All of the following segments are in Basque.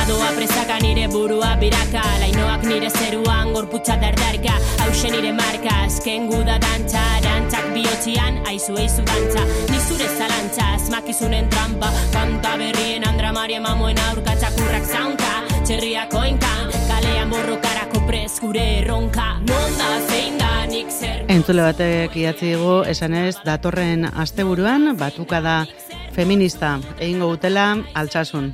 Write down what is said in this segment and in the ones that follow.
Doa presaka nire burua biraka, lainoak nire zeruan gorputza dardarka, hause nire marka, azken guda dantza, dantzak bihotzian, aizu dantza, nizure zalantza, asmakizunen trampa, kanta berrien andramari emamoen aurka, txakurrak zaunka, txerriak oinka, kalean borrokarako prez gure erronka, non da zein da nik zer. Entzule batek idatzi dugu, esanez, datorren asteburuan batukada feminista egingo dutela Altsasun.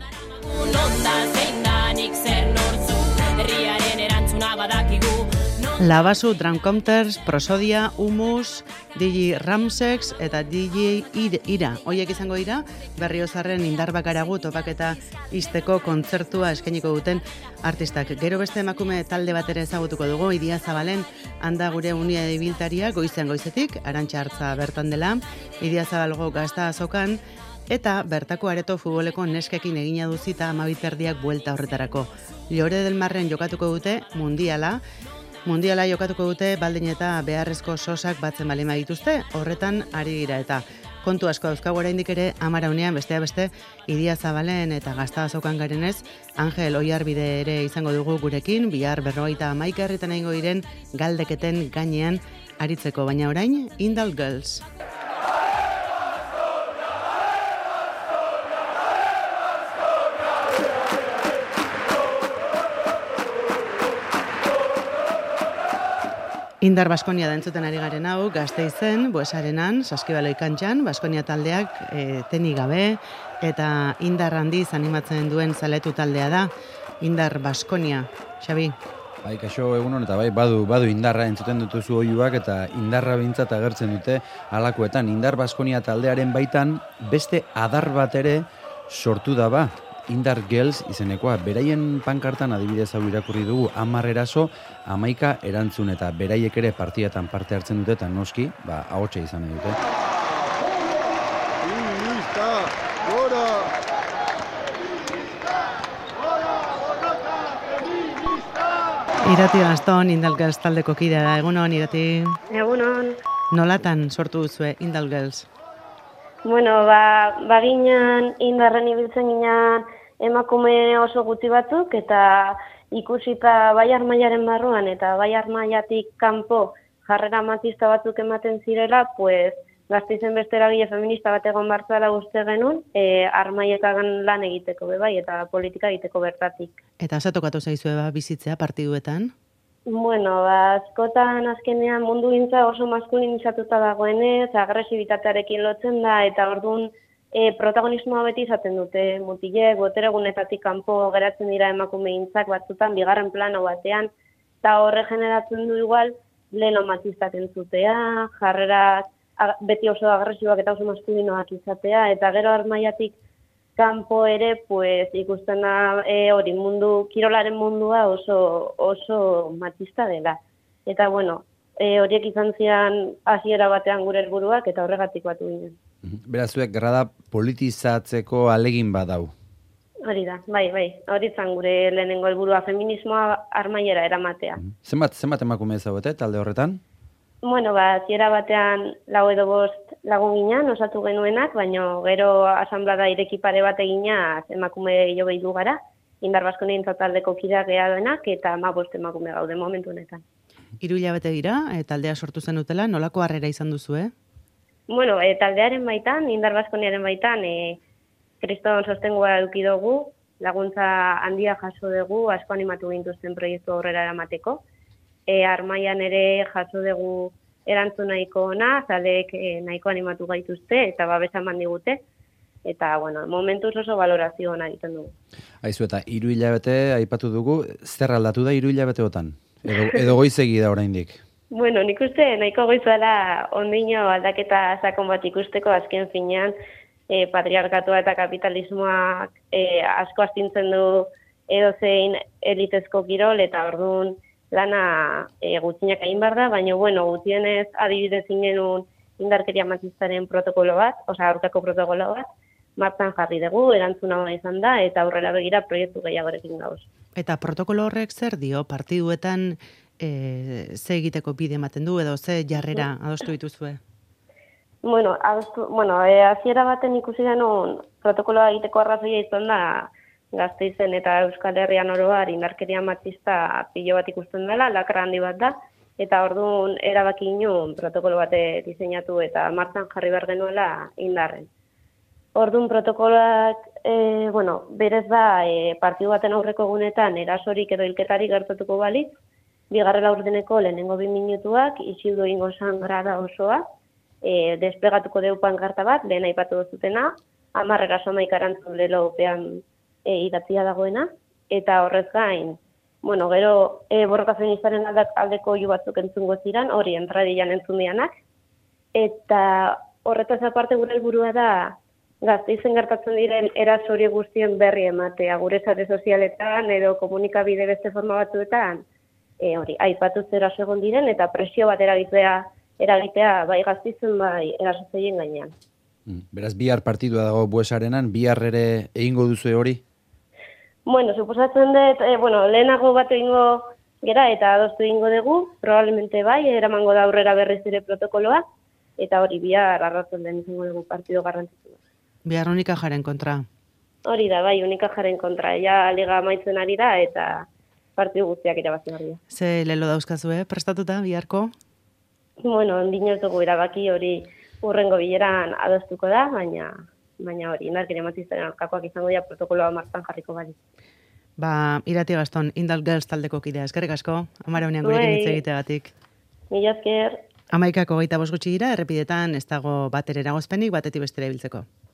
Labasu, Drumcounters, Prosodia, Humus, DJ Ramsex eta DJ Ira. Hoiek izango dira, Berriozarren Indarbakaragu topaketa izteko kontzertua eskainiko duten artistak. Gero beste emakume talde bat ere ezagutuko dugu, Idia Zabalen, handa gure unia ibiltaria goizean goizetik, Arantxa Hartza bertan dela, Idia Zabalgo gazta azokan, eta bertako areto futboleko neskekin egina duzita 12:30 buelta horretarako. Llore del Marren jokatuko dute Mundiala jokatuko dute baldin eta beharrezko sosak batzen balima dituzte, horretan ari dira eta kontu asko dauzkagu oraindik ere amaraunean besteak beste Idia Zabalen eta gazta azokan garenez Angel Oiarbide ere izango dugu gurekin, bihar 51 herritan egingo diren galdeketen gainean aritzeko, baina orain Indal Girls. Indar Baskonia da entzuten ari garen hau, Gasteizen, Buesarenan, Saskibaloi kantxan, Baskonia taldeak teni gabe, eta indar handiz animatzen duen zaletu taldea da, Indar Baskonia. Xabi? Bai, kaixo egunon, eta bai, badu indarra entzuten dutuzu oiuak, eta indarra bintzat agertzen dute alakoetan. Indar Baskonia taldearen baitan, beste adar bat ere sortu da ba. Indar Girls izenekoa, beraien pankartan adibidez hau irakurri dugu 10 eraso, 11 erantzun eta beraiek ere partietan parte hartzen dute eta noski, ahotsa izan dute. Feminista, gora! Irati Gaston, Indal Girls taldeko kidea da, egunon, Irati? Egunon. Nolatan sortu duzue Indal Girls? Bueno, baginan indarren ibiltzen ginean emakume oso gutxi batzuk eta ikusita bai armailaren barruan eta bai armailatik kanpo jarrera matista batzuk ematen zirela, pues Gasteizen beste eragile feminista bat egon bartzala uste genuen, armailetan lan egiteko bai eta politika egiteko bertatik. Eta zatokatu zaizue bizitzea partiduetan? Bueno, askotan azkenean mundu gintza oso maskulinizatuta dagoenez, agresibitatearekin lotzen da, eta orduan protagonismoa beti izaten dute mutilek, boteregunetatik kanpo geratzen dira emakume gintzak batzutan, bigarren plano batean, eta horre generatzen du igual, leheno matxistak entzutea, jarrerak beti oso agresibak eta oso maskulinoak izatea, eta gero armaiatik kanpo ere, pues, ikusten da hori kirolaren mundua oso matxista dela. Eta, bueno, horiek izan zian hasiera batean gure helburuak eta horregatik batu ginen. Beraz, zuek grada politizatzeko alegin badau. Hori da, bai, hori zan gure lehenengo helburua feminismoa armaiera eramatea. Zenbat emakume ezaguete talde horretan? Bueno, hasiera batean 4 edo 5 lagun ginen, osatu genuenak, baina gero asanblada ireki pare bat eginaz emakume jo behidu gara, Indar Baskonia taldeko kideak gea duenak, eta 15 emakume gaude momentu honetan. 3 hilabete dira, taldea sortu zen dutela, nolako harrera izan duzu, Bueno, taldearen baitan, Indar Baskoniaren baitan, kriston sostengua eduki dugu, laguntza handia jaso dugu, asko animatu gintuzten proiektu aurrera eramateko. Armaian ere jaso dugu erantzun nahiko ona, zaleek nahiko animatu gaituzte eta babesa eman digute. Eta, bueno, momentuz oso valorazio ona egiten dugu. Aizu, eta 3 hilabete aipatu dugu, zer aldatu da 3 hilabeteotan? Edo goizegi da oraindik? Bueno, nik uste nahiko goizuela ondino aldaketa sakon bat ikusteko azken finean patriarkatua eta kapitalismoak asko astintzen du edozein elitezko kirol eta orduan lana gutxinak egin behar da, baina, bueno, gutxienez adibidez ingenun indarkeria matxistaren protokolo bat, aurkako protokolo bat, martzan jarri dugu, erantzuna ona izan da, eta aurrera begira proiektu gehiagorekin gauz. Eta protokolo horrek zer dio? Partiduetan ze egiteko bide ematen du, edo ze jarrera adostu dituzue? Bueno, hasiera baten ikusi genuen protokoloa egiteko arrazoia izan da, Gasteizen eta Euskal Herrian oroar indarkeria matxista pilo bat ikusten dela, lakra handi bat da, eta orduan erabaki inun protokolo bat diseinatu eta martxan jarri behar genuela indarren. Orduan protokoloak, berez da, partidu baten aurreko egunetan erasorik edo hilketarik gertatuko balitz, bigarren laurdeneko lehenengo 2 minutuak, isiudu ingo sangrada osoa, desplegatuko deu pankarta bat, lehen aipatu duzutena, 10 eraso 11 erantzun lelopean idatzia dagoena, eta horrez gain, gero borroka feministaren aldeko oihu batzuk entzungo ziren, hori entradian entzun dianak, eta horretaz aparte gure helburua da, Gasteizen gertatzen diren eraso hori guztien berri ematea, gure sare sozialetan edo komunikabide beste forma batzuetan, aipatuz eraso egon diren eta presio bat eragitea bai Gasteizen bai erasotzaileen gainean. Beraz, bihar partidua dago Buesarenan, bihar ere egingo duzu hori? Suposatzen dut, lehenago bat egingo gera eta adostu egingo dugu, probablemente bai, eramango da aurrera berriz ere protokoloa, eta hori bihar arratzen den izango dugu partido garrantzitsua. Bihar Unikajaren kontra. Hori da, bai, Unikajaren kontra. Ja, liga amaitzen ari da, eta partidu guztiak irabazi behar dira. Ze lelo dauzkazue, prestatuta, biharko? Ondino ez dugu erabaki hori urrengo bileran adostuko da, baina hori, indarkeria matxistaren aurkakoak izango dira protokoloa martxan jarriko bali. Irati Gaston, Indal Girls taldeko kidea, eskerrik asko, 10 unean gurekin hitz egiteagatik. Mila esker. 11:25 gutxi dira, errepidetan ez dago bat ere eragozpenik, batetik bestera ibiltzeko.